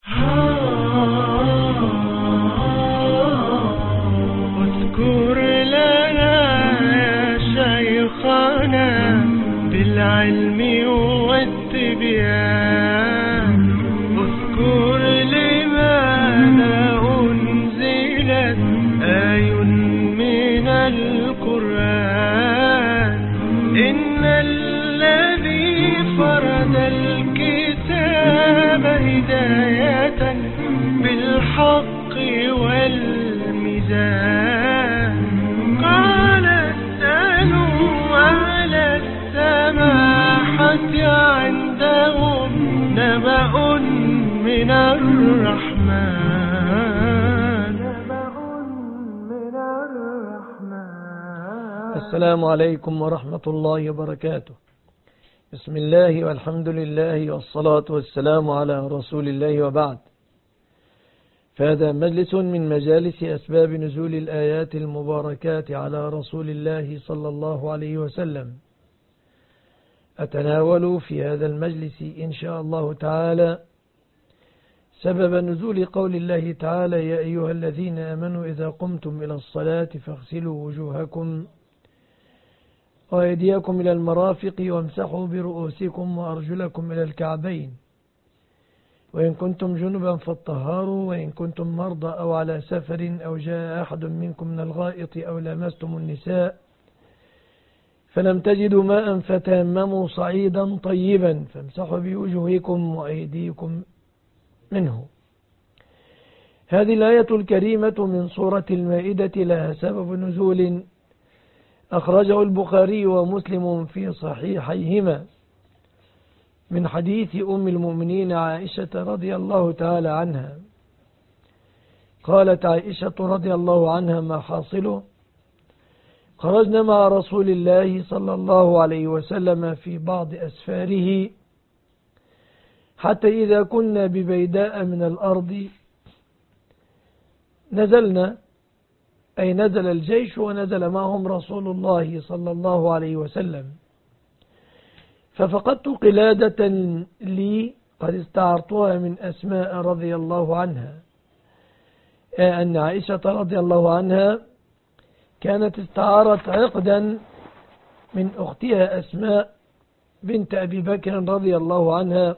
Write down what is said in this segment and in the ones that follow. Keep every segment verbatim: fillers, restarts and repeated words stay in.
اذكر لنا يا شيخنا بالعلم والتبيان، اذكر لماذا أنزلت آي من القرآن. إن الذي فرض الكتاب هداية بالحق والميزان، قال اسألوا أهل السماحة عندهم نبأ من الرحمن. السلام عليكم ورحمة الله وبركاته. بسم الله والحمد لله والصلاة والسلام على رسول الله، وبعد. فهذا مجلس من مجالس أسباب نزول الآيات المباركات على رسول الله صلى الله عليه وسلم. أتناول في هذا المجلس إن شاء الله تعالى سبب نزول قول الله تعالى: يا أيها الذين آمنوا إذا قمتم إلى الصلاة فاغسلوا وجوهكم وأيديكم إلى المرافق وامسحوا برؤوسكم وأرجلكم إلى الكعبين، وإن كنتم جنبا فاطهروا، وإن كنتم مرضى أو على سفر أو جاء أحد منكم من الغائط أو لامستم النساء فلم تجدوا ماء فتيمموا صعيدا طيبا فامسحوا بوجوهكم وأيديكم منه. هذه الآية الكريمة من سورة المائدة لها سبب نزول أخرجه البخاري ومسلم في صحيحيهما من حديث أم المؤمنين عائشة رضي الله تعالى عنها. قالت عائشة رضي الله عنها: ما حاصله؟ خرجنا مع رسول الله صلى الله عليه وسلم في بعض أسفاره، حتى إذا كنا ببيداء من الأرض نزلنا، أي نزل الجيش ونزل معهم رسول الله صلى الله عليه وسلم، ففقدت قلادة لي قد استعرتها من أسماء رضي الله عنها، أن عائشة رضي الله عنها كانت استعارت عقدا من أختها أسماء بنت أبي بكر رضي الله عنها.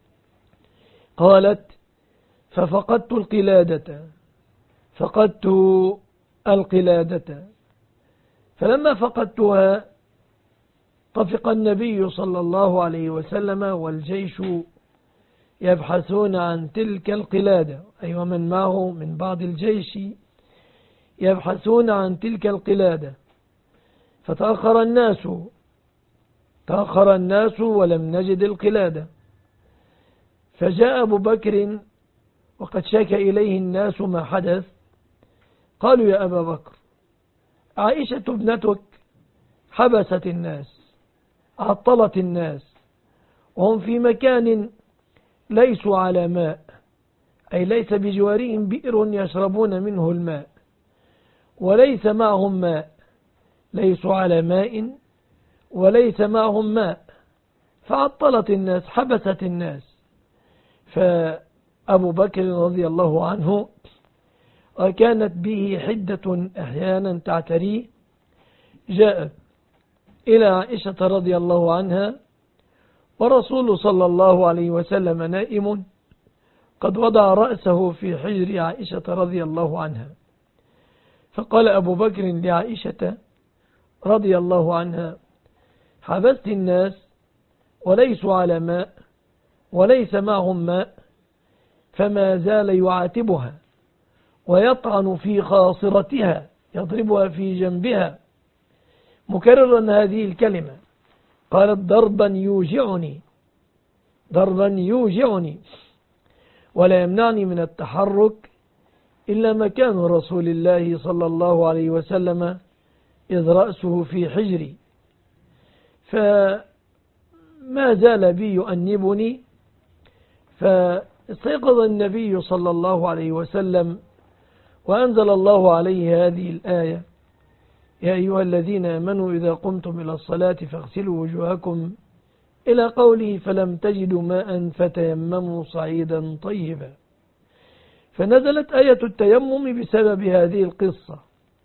قالت: ففقدت القلادة فقدت القلادة فلما فقدتها طفق النبي صلى الله عليه وسلم والجيش يبحثون عن تلك القلادة، أي ومن معه من بعض الجيش يبحثون عن تلك القلادة، فتأخر الناس تأخر الناس ولم نجد القلادة، فجاء أبو بكر وقد شكى إليه الناس ما حدث. قالوا: يا أبا بكر، عائشة ابنتك حبست الناس، عطلت الناس، وهم في مكان ليسوا على ماء، أي ليس بجوارهم بئر يشربون منه الماء، وليس معهم ماء، ليسوا على ماء وليس معهم ماء، فعطلت الناس، حبست الناس. فأبو بكر رضي الله عنه وكانت به حدة أحيانا تعتريه، جاء إلى عائشة رضي الله عنها ورسول صلى الله عليه وسلم نائم قد وضع رأسه في حجر عائشة رضي الله عنها. فقال أبو بكر لعائشة رضي الله عنها: حبست الناس وليسوا على ماء وليس معهم ماء، فما زال يعاتبها ويطعن في خاصرتها، يضربها في جنبها مكررا هذه الكلمة. قالت: ضربا يوجعني ضربا يوجعني ولا يمنعني من التحرك إلا مكان رسول الله صلى الله عليه وسلم إذ رأسه في حجري، فما زال بي يؤنبني. فاستيقظ النبي صلى الله عليه وسلم وأنزل الله عليه هذه الآية: يا أيها الذين آمنوا إذا قمتم إلى الصلاة فاغسلوا وجوهكم، إلى قوله: فلم تجدوا ماء فتيمموا صعيدا طيبا. فنزلت آية التيمم بسبب هذه القصة،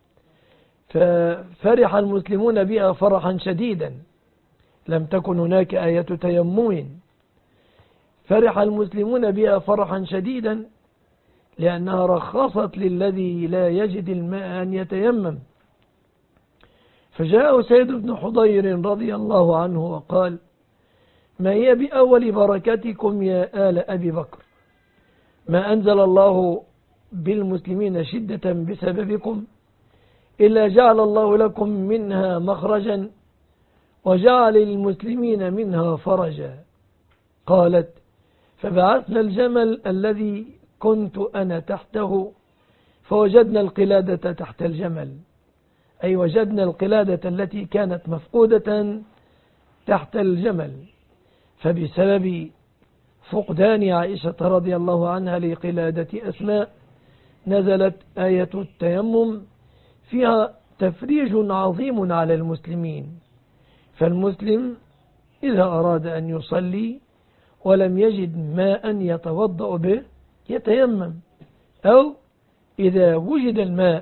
ففرح المسلمون بها فرحا شديدا. لم تكن هناك آية تيمم، فرح المسلمون بها فرحا شديدا لأنها رخصت للذي لا يجد الماء أن يتيمم. فجاء سيد بن حضير رضي الله عنه وقال: ما هي بأول بركتكم يا آل أبي بكر؟ ما أنزل الله بالمسلمين شدة بسببكم إلا جعل الله لكم منها مخرجا وجعل للمسلمين منها فرجا. قالت: فبعثنا الجمل الذي كنت أنا تحته فوجدنا القلادة تحت الجمل، أي وجدنا القلادة التي كانت مفقودة تحت الجمل. فبسبب فقدان عائشة رضي الله عنها لقلادة أسماء نزلت آية التيمم فيها تفريج عظيم على المسلمين. فالمسلم إذا أراد أن يصلي ولم يجد ماء يتوضأ به يتيمم، أو إذا وجد الماء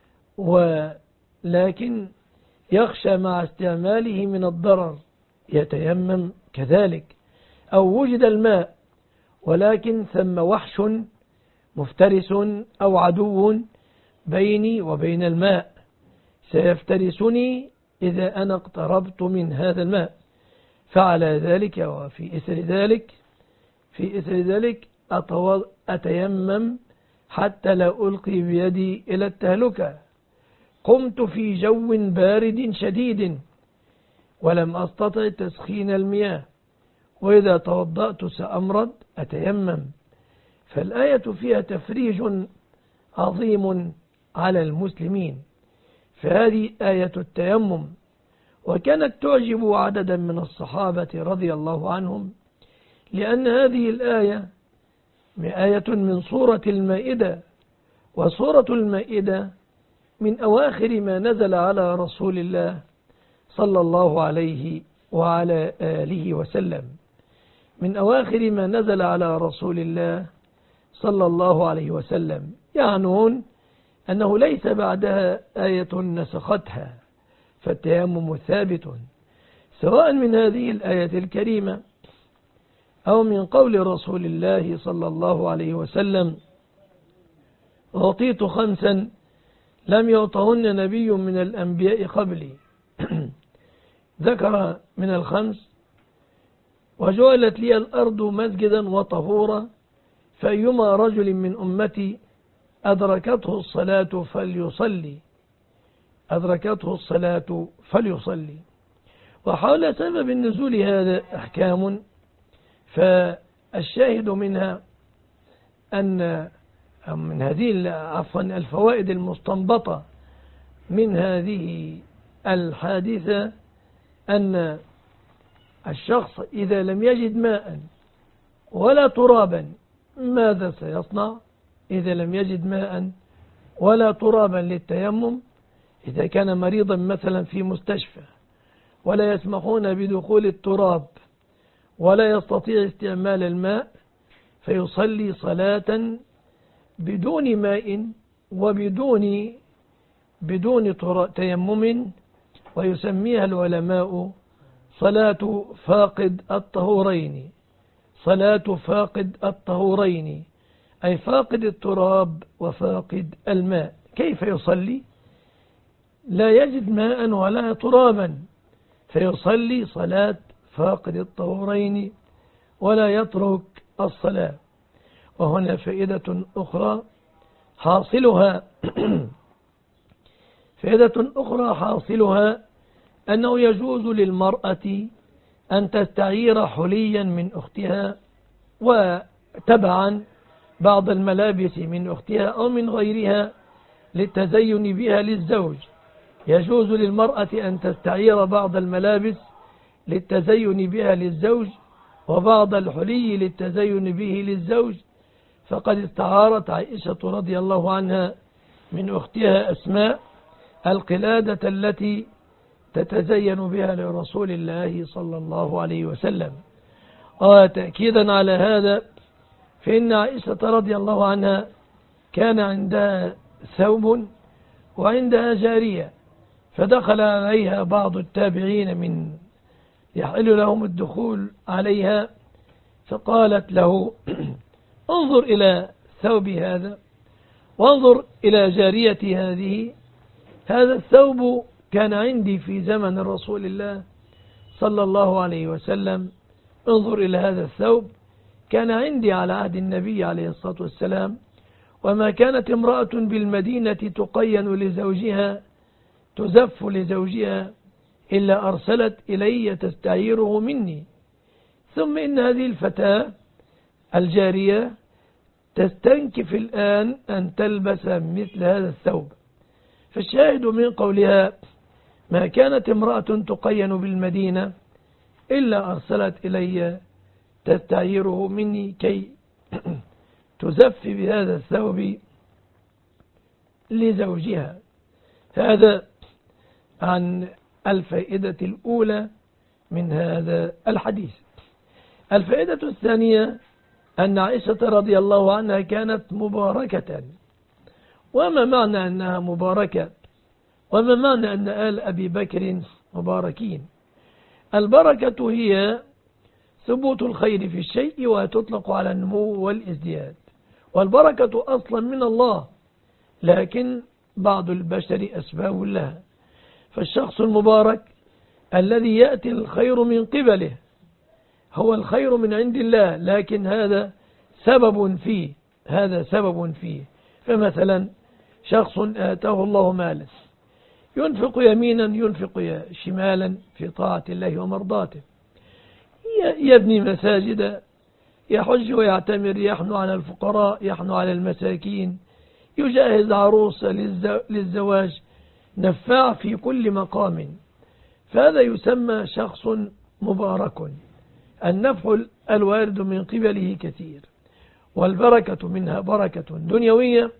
ولكن يخشى مع استعماله من الضرر يتيمم كذلك، أو وجد الماء ولكن ثم وحش مفترس أو عدو بيني وبين الماء سيفترسني إذا أنا اقتربت من هذا الماء، فعلى ذلك وفي إثر ذلك في إثر ذلك أتيمم حتى لا ألقي بيدي إلى التهلكة. قمت في جو بارد شديد ولم أستطع تسخين المياه، وإذا توضأت سأمرض أتيمم. فالآية فيها تفريج عظيم على المسلمين، فهذه آية التيمم. وكانت تعجب عددا من الصحابة رضي الله عنهم، لأن هذه الآية آية من سورة المائدة، وسورة المائدة من أواخر ما نزل على رسول الله صلى الله عليه وعلى آله وسلم، من أواخر ما نزل على رسول الله صلى الله عليه وسلم، يعنون أنه ليس بعدها آية نسختها، فالتيمم ثابت سواء من هذه الآية الكريمة أو من قول رسول الله صلى الله عليه وسلم: أعطيت خمسا لم يعطهن نبي من الأنبياء قبلي. ذكر من الخمس: وجعلت لي الأرض مسجدا وطهورا، فأيما رجل من أمتي أدركته الصلاة فليصلي أدركته الصلاة فليصلي. وحول سبب النزول هذا أحكام، فالشاهد منها أن من هذه عفوا الفوائد المستنبطة من هذه الحادثة أن الشخص إذا لم يجد ماء ولا ترابا ماذا سيصنع؟ إذا لم يجد ماء ولا ترابا للتيمم، إذا كان مريضا مثلا في مستشفى ولا يسمحون بدخول التراب ولا يستطيع استعمال الماء، فيصلي صلاة بدون ماء وبدون بدون تيمم، ويسميها العلماء صلاة فاقد الطهورين صلاة فاقد الطهورين أي فاقد التراب وفاقد الماء. كيف يصلي؟ لا يجد ماء ولا ترابا، فيصلي صلاة فاقد الطهورين ولا يترك الصلاة. وهنا فائدة أخرى حاصلها فائدة أخرى حاصلها أنه يجوز للمرأة أن تستعير حليا من أختها وتبعا بعض الملابس من أختها أو من غيرها للتزين بها للزوج. يجوز للمرأة أن تستعير بعض الملابس للتزين بها للزوج وبعض الحلي للتزين به للزوج، فقد استعارت عائشة رضي الله عنها من أختها أسماء القلادة التي تتزين بها لرسول الله صلى الله عليه وسلم. وتأكيدا على هذا فإن عائشة رضي الله عنها كان عندها ثوب وعندها جارية، فدخل عليها بعض التابعين من يحل لهم الدخول عليها، فقالت له انظر إلى ثوب هذا وانظر إلى جاريتي هذه، هذا الثوب كان عندي في زمن رسول الله صلى الله عليه وسلم، انظر إلى هذا الثوب كان عندي على عهد النبي عليه الصلاة والسلام، وما كانت امرأة بالمدينة تقين لزوجها تزف لزوجها إلا أرسلت إلي تستعيره مني. ثم إن هذه الفتاة الجارية تستنكف الآن أن تلبس مثل هذا الثوب. فالشاهد من قولها ما كانت امرأة تقين بالمدينة إلا أرسلت إلي تستعيره مني كي تزف بهذا الثوب لزوجها. هذا عن الفائدة الأولى من هذا الحديث. الفائدة الثانية أن عائشة رضي الله عنها كانت مباركة. وما معنى أنها مباركة؟ وما معنى أن آل أبي بكر مباركين؟ البركة هي ثبوت الخير في الشيء وتطلق على النمو والازدياد، والبركة أصلا من الله، لكن بعض البشر أسباب لها. فالشخص المبارك الذي يأتي الخير من قبله هو الخير من عند الله، لكن هذا سبب فيه هذا سبب فيه فمثلا شخص آتاه الله مالا ينفق يمينا ينفق شمالا في طاعة الله ومرضاته، يبني مساجد، يحج ويعتمر، يحنو على الفقراء، يحنو على المساكين، يجهز عروسة للزواج، نفاع في كل مقام، فهذا يسمى شخص مبارك. النفع الوارد من قبله كثير، والبركة منها بركة دنيوية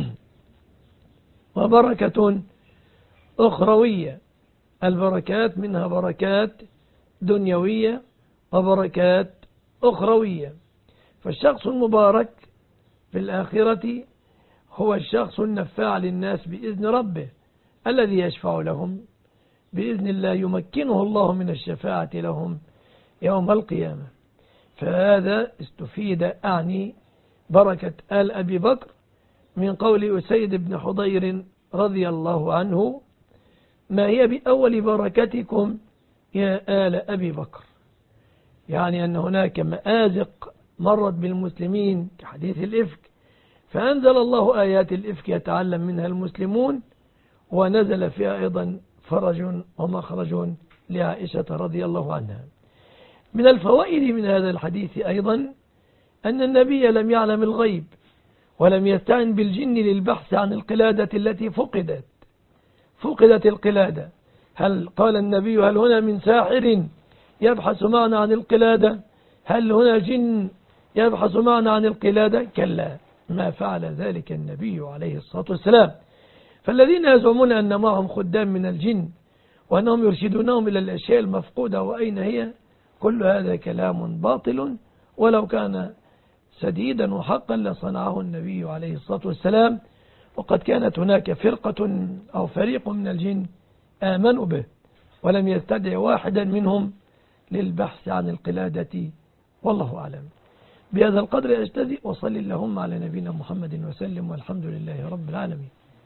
وبركة أخروية. البركات منها بركات دنيوية وبركات أخروية. فالشخص المبارك في الآخرة هو الشخص النفاع للناس بإذن ربه الذي يشفع لهم بإذن الله، يمكنه الله من الشفاعة لهم يوم القيامة. فهذا استفيد أعني بركة آل أبي بكر من قول أسيد بن حضير رضي الله عنه ما هي بأول بركتكم يا آل أبي بكر، يعني أن هناك مآزق مرت بالمسلمين كحديث الإفك، فأنزل الله آيات الإفك يتعلم منها المسلمون، ونزل فيها أيضا فرج ومخرج لعائشة رضي الله عنها. من الفوائد من هذا الحديث أيضا أن النبي لم يعلم الغيب ولم يستعن بالجن للبحث عن القلادة التي فقدت فقدت القلادة. هل قال النبي هل هنا من ساحر يبحث معنا عن القلادة؟ هل هنا جن يبحث معنا عن القلادة؟ كلا، ما فعل ذلك النبي عليه الصلاة والسلام. فالذين يزعمون أن معهم خدام من الجن وأنهم يرشدونهم إلى الأشياء المفقودة وأين هي، كل هذا كلام باطل، ولو كان سديدا وحقا لصنعه النبي عليه الصلاة والسلام. وقد كانت هناك فرقة أو فريق من الجن آمنوا به ولم يستدع واحدا منهم للبحث عن القلادة، والله أعلم. بهذا القدر أجتزئ، وصل اللهم على نبينا محمد وسلم، والحمد لله رب العالمين.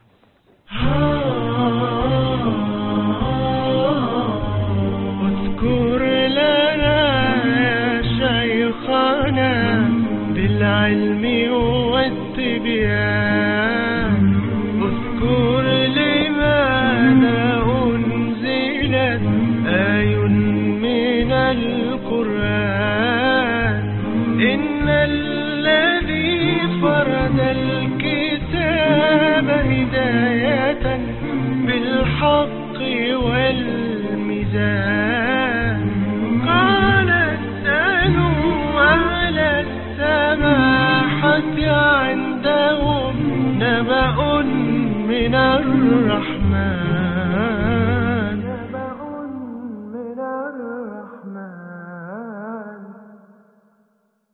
اذكر لنا يا شيخنا بالعلم والتبيان، اذكر لماذا أنزلت آي من القرآن، إن الذي فرد الكتاب هداية بالحق والميزان.